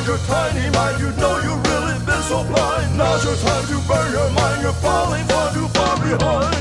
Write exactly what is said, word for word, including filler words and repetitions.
mind, your tiny mind. You know you've really been so blind. Now's your time to burn your mind. You're falling far too far behind.